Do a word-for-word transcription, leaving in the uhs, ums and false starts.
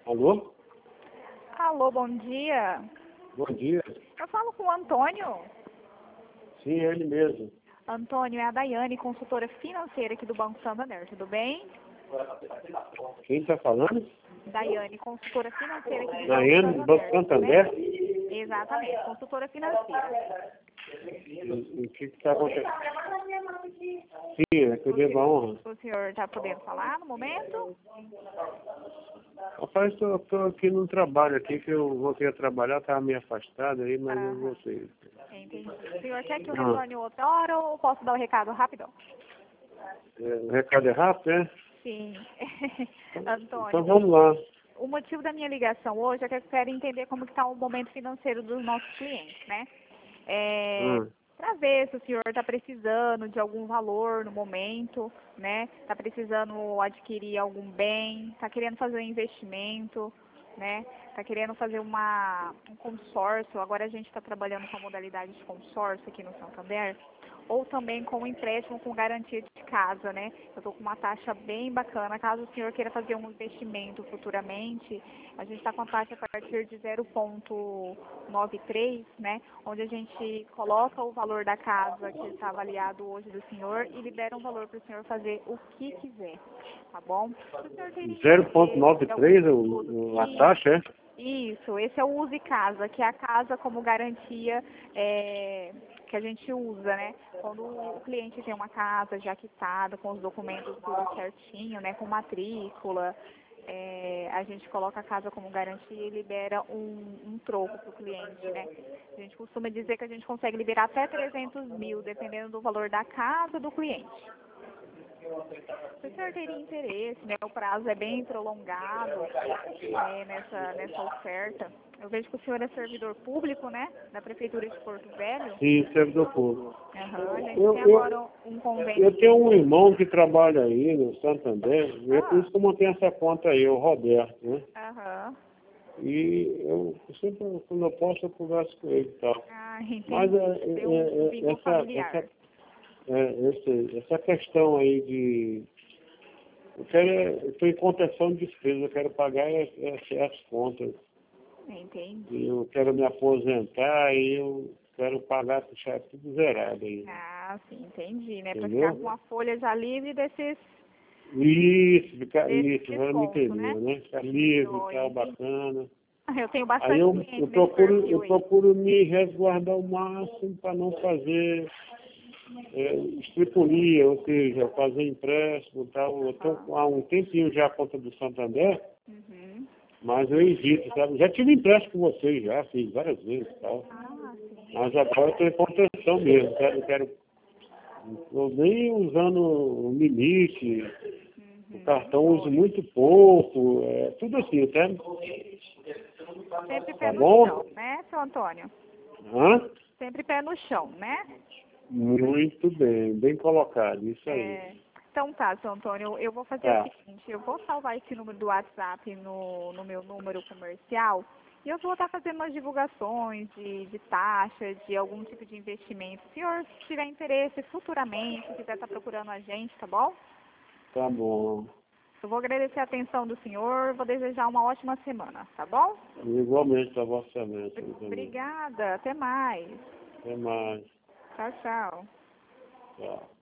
Alô? Alô, bom dia. Bom dia. Eu falo com o Antônio. Sim, é ele mesmo. Antônio, é a Daiane, consultora financeira aqui do Banco Santander, tudo bem? Quem está falando? Daiane, consultora financeira aqui do Daiane, do Banco Banco Santander, Santander? tudo bem? Exatamente, consultora financeira. O que está acontecendo? Sim, é que eu devo a honra. O senhor está podendo falar no momento? Rapaz, estou aqui no trabalho aqui, que eu voltei a trabalhar, estava meio afastado aí, mas eu Aham. voltei. Entendi. O senhor quer que eu Ah. retorne outra hora ou posso dar o recado rapidão? É, o recado é rápido, né? Sim. Então Antônio, vamos lá. o motivo da minha ligação hoje é que eu quero entender como está o momento financeiro dos nossos clientes, né? É, Hum. para ver se o senhor está precisando de algum valor no momento, né? Está precisando adquirir algum bem, está querendo fazer um investimento, né? Está querendo fazer uma, um consórcio. Agora a gente está trabalhando com a modalidade de consórcio aqui no Santander, ou também com um empréstimo com garantia de casa, né? Eu estou com uma taxa bem bacana. Caso o senhor queira fazer um investimento futuramente, a gente está com a taxa a partir de zero vírgula noventa e três, né? Onde a gente coloca o valor da casa que está avaliado hoje do senhor e libera um valor para o senhor fazer o que quiser, tá bom? Se o senhor teria zero vírgula noventa e três interesse em algum o- o- a estudo, taxa, é? isso, esse é o Use Casa, que é a casa como garantia é, que a gente usa, né? Quando o cliente tem uma casa já quitada, com os documentos tudo certinho, né? Com matrícula, é, a gente coloca a casa como garantia e libera um, um troco para o cliente, né? A gente costuma dizer que a gente consegue liberar até trezentos mil, dependendo do valor da casa do cliente. Se o senhor teria interesse, né, o prazo é bem prolongado é, nessa, nessa oferta. Eu vejo que o senhor é servidor público, né, da Prefeitura de Porto Velho. Sim, servidor público. Aham, a gente Eu, tem eu, agora um convênio. eu tenho um irmão que trabalha aí no Santander, e é por Ah, isso que eu montei essa conta aí, o Roberto, né? aham. E eu sempre, quando eu posso, eu converso com ele e tal. Ah, Mas entendi. é, Tem é, um é, vínculo essa, familiar. essa, é, esse, essa questão aí de... Eu quero, eu estou em contenção de despesa, eu quero pagar as, as, as contas. Entendi. E eu quero me aposentar e eu quero pagar, deixar tudo zerado aí. Ah, sim, entendi, né, para ficar com Entendeu? a folha já livre desses, Isso, fica, desses isso, agora me descontos, né? entendeu, né? Ficar livre e Joia, tal, entendi. bacana. Eu tenho Aí bastante eu, cliente eu, nesse procuro, eu perfil aí. procuro me resguardar ao máximo para não fazer é, estripulia, ou seja, fazer empréstimo e tal. Eu tenho há um tempinho já a conta do Santander, Uhum. mas eu evito, sabe? Já tive empréstimo com vocês, já fiz várias vezes e tal. Ah, sim. Mas agora eu estou em contenção mesmo, quero, eu quero eu nem usando o limite, o Uhum. cartão uso muito pouco, é, tudo assim, sabe? Sempre pé Tá no bom? chão, né, seu Antônio? Hã? Sempre pé no chão, né? Muito bem, bem colocado, isso aí. É, então tá, seu Antônio, eu vou fazer o Tá. seguinte, eu vou salvar esse número do WhatsApp no, no meu número comercial e eu vou estar fazendo umas divulgações de, de taxa, de algum tipo de investimento. Se o senhor tiver interesse futuramente, quiser estar procurando a gente, tá bom? Tá bom. Eu vou agradecer a atenção do senhor, vou desejar uma ótima semana, tá bom? Igualmente para você também. também. Obrigada, até mais. Até mais. Tchau, tchau. Tchau.